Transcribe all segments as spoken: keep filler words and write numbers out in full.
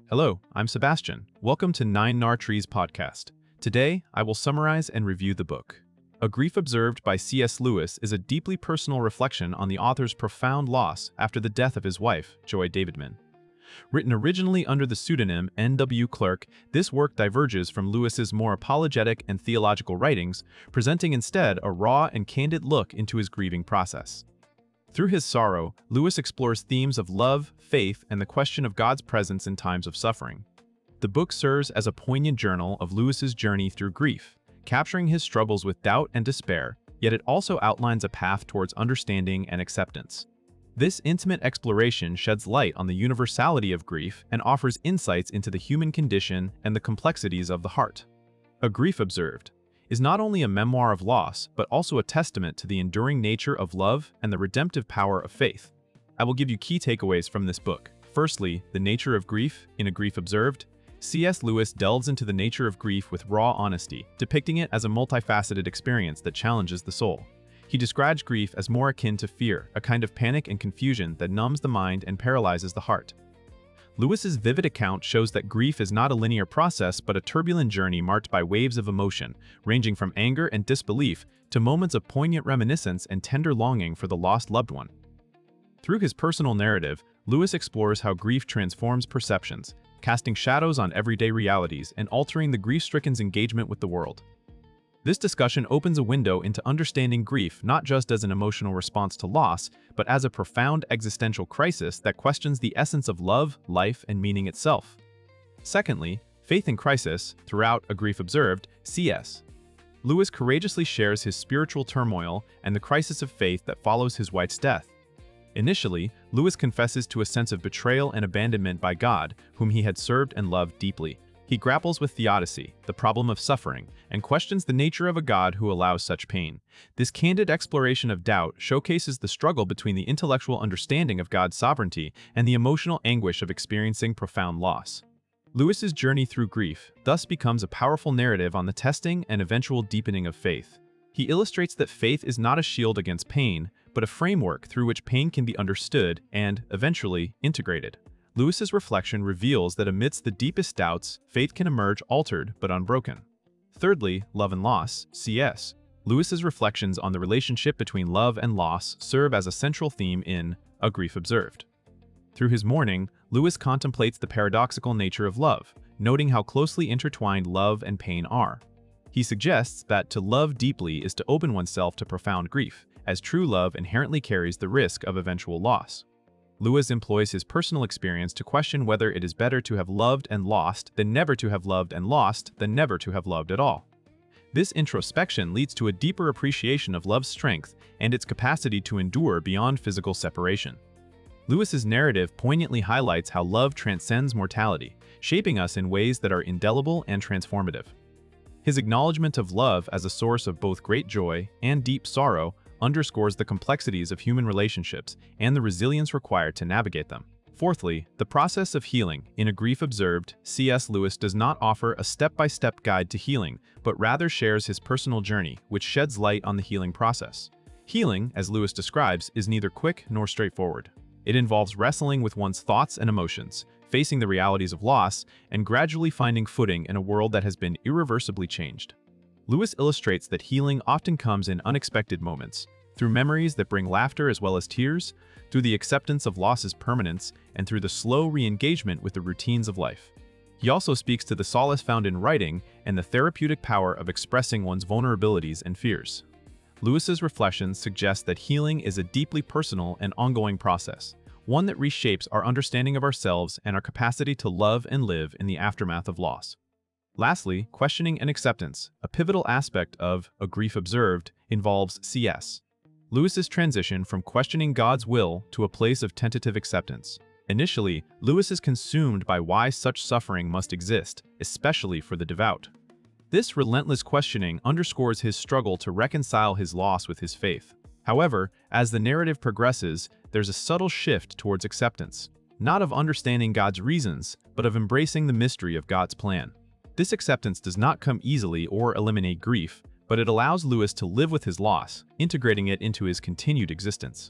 Hello, I'm Sebastian. Welcome to Nine Nar Trees podcast. Today, I will summarize and review the book. A Grief Observed by C S Lewis is a deeply personal reflection on the author's profound loss after the death of his wife, Joy Davidman. Written originally under the pseudonym N W Clerk, this work diverges from Lewis's more apologetic and theological writings, presenting instead a raw and candid look into his grieving process. Through his sorrow, Lewis explores themes of love, faith, and the question of God's presence in times of suffering. The book serves as a poignant journal of Lewis's journey through grief, capturing his struggles with doubt and despair, yet it also outlines a path towards understanding and acceptance. This intimate exploration sheds light on the universality of grief and offers insights into the human condition and the complexities of the heart. A Grief Observed is not only a memoir of loss, but also a testament to the enduring nature of love and the redemptive power of faith. I will give you key takeaways from this book. Firstly, the nature of grief. In A Grief Observed, C S Lewis delves into the nature of grief with raw honesty, depicting it as a multifaceted experience that challenges the soul. He describes grief as more akin to fear, a kind of panic and confusion that numbs the mind and paralyzes the heart. Lewis's vivid account shows that grief is not a linear process but a turbulent journey marked by waves of emotion, ranging from anger and disbelief to moments of poignant reminiscence and tender longing for the lost loved one. Through his personal narrative, Lewis explores how grief transforms perceptions, casting shadows on everyday realities and altering the grief-stricken's engagement with the world. This discussion opens a window into understanding grief not just as an emotional response to loss, but as a profound existential crisis that questions the essence of love, life, and meaning itself. Secondly, faith in crisis. Throughout A Grief Observed, C S Lewis courageously shares his spiritual turmoil and the crisis of faith that follows his wife's death. Initially, Lewis confesses to a sense of betrayal and abandonment by God, whom he had served and loved deeply. He grapples with theodicy, the problem of suffering, and questions the nature of a God who allows such pain. This candid exploration of doubt showcases the struggle between the intellectual understanding of God's sovereignty and the emotional anguish of experiencing profound loss. Lewis's journey through grief thus becomes a powerful narrative on the testing and eventual deepening of faith. He illustrates that faith is not a shield against pain, but a framework through which pain can be understood and, eventually, integrated. Lewis's reflection reveals that amidst the deepest doubts, faith can emerge altered but unbroken. Thirdly, love and loss. C S Lewis's reflections on the relationship between love and loss serve as a central theme in A Grief Observed. Through his mourning, Lewis contemplates the paradoxical nature of love, noting how closely intertwined love and pain are. He suggests that to love deeply is to open oneself to profound grief, as true love inherently carries the risk of eventual loss. Lewis employs his personal experience to question whether it is better to have loved and lost than never to have loved and lost than never to have loved at all. This introspection leads to a deeper appreciation of love's strength and its capacity to endure beyond physical separation. Lewis's narrative poignantly highlights how love transcends mortality, shaping us in ways that are indelible and transformative. His acknowledgement of love as a source of both great joy and deep sorrow underscores the complexities of human relationships and the resilience required to navigate them. Fourthly, the process of healing. In A Grief Observed, C S Lewis does not offer a step-by-step guide to healing, but rather shares his personal journey, which sheds light on the healing process. Healing, as Lewis describes, is neither quick nor straightforward. It involves wrestling with one's thoughts and emotions, facing the realities of loss, and gradually finding footing in a world that has been irreversibly changed. Lewis illustrates that healing often comes in unexpected moments, through memories that bring laughter as well as tears, through the acceptance of loss's permanence, and through the slow re-engagement with the routines of life. He also speaks to the solace found in writing and the therapeutic power of expressing one's vulnerabilities and fears. Lewis's reflections suggest that healing is a deeply personal and ongoing process, one that reshapes our understanding of ourselves and our capacity to love and live in the aftermath of loss. Lastly, questioning and acceptance. A pivotal aspect of A Grief Observed involves C S Lewis's transition from questioning God's will to a place of tentative acceptance. Initially, Lewis is consumed by why such suffering must exist, especially for the devout. This relentless questioning underscores his struggle to reconcile his loss with his faith. However, as the narrative progresses, there's a subtle shift towards acceptance, not of understanding God's reasons, but of embracing the mystery of God's plan. This acceptance does not come easily or eliminate grief, but it allows Lewis to live with his loss, integrating it into his continued existence.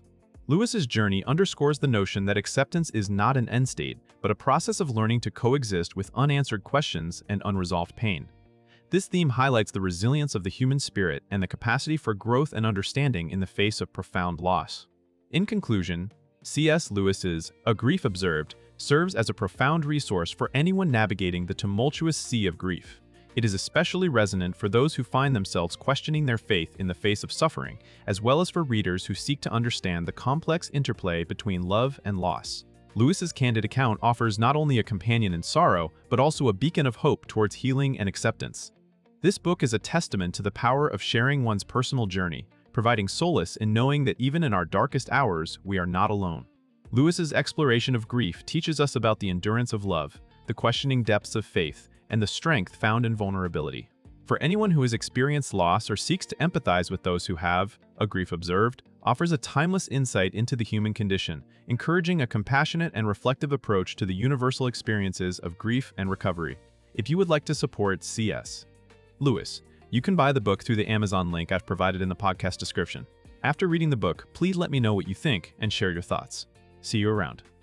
Lewis's journey underscores the notion that acceptance is not an end state, but a process of learning to coexist with unanswered questions and unresolved pain. This theme highlights the resilience of the human spirit and the capacity for growth and understanding in the face of profound loss. In conclusion, C S Lewis's A Grief Observed serves as a profound resource for anyone navigating the tumultuous sea of grief. It is especially resonant for those who find themselves questioning their faith in the face of suffering, as well as for readers who seek to understand the complex interplay between love and loss. Lewis's candid account offers not only a companion in sorrow, but also a beacon of hope towards healing and acceptance. This book is a testament to the power of sharing one's personal journey, providing solace in knowing that even in our darkest hours, we are not alone. Lewis's exploration of grief teaches us about the endurance of love, the questioning depths of faith, and the strength found in vulnerability. For anyone who has experienced loss or seeks to empathize with those who have, A Grief Observed offers a timeless insight into the human condition, encouraging a compassionate and reflective approach to the universal experiences of grief and recovery. If you would like to support C S Lewis, you can buy the book through the Amazon link I've provided in the podcast description. After reading the book, please let me know what you think and share your thoughts. See you around.